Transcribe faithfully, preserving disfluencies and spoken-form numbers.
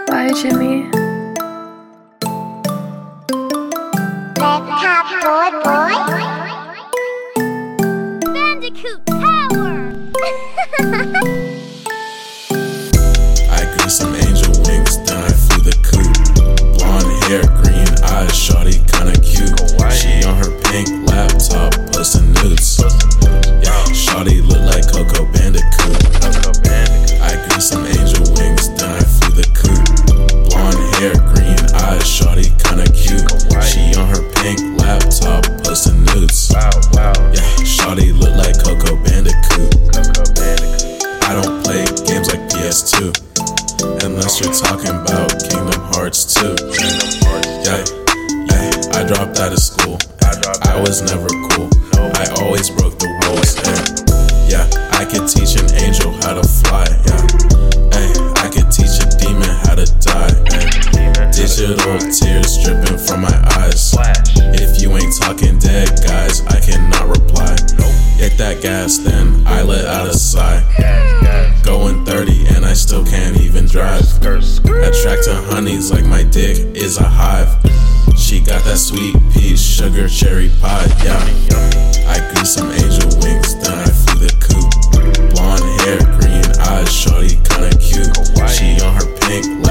Bye, Jimmy. Laptop boy boy. Bandicoot power! I grew some angel wings, then I flew the coop. Blonde hair, green eyes, shawty kinda cute. She on her pink laptop, posting nudes. Yeah, shawty look like Coco Bandicoot. I grew some angel wings, then I flew the coop. Blonde hair, green eyes, shawty kinda cute. She on her pink laptop, posting nudes. Yeah, shawty look like Coco Bandicoot. I don't play games like P S two, unless you're talking about Kingdom Hearts two. Yeah, yeah, I dropped out of school. I was never cool. I always broke the rules. Yeah, I could teach an angel how to fly. Yeah, hey, I could teach a demon how to die. Ay. Digital tears dripping from my eyes. If you ain't talking dead, guys, I cannot reply. Hit that gas, then I let out a sigh. Going thirty and I still can't even drive. Attracting honeys like my dick is a hive. She got that sweet peach sugar cherry pie, yeah. I grew some angel wings, then I flew the coop. Blonde hair, green eyes, shawty kinda cute. She on her pink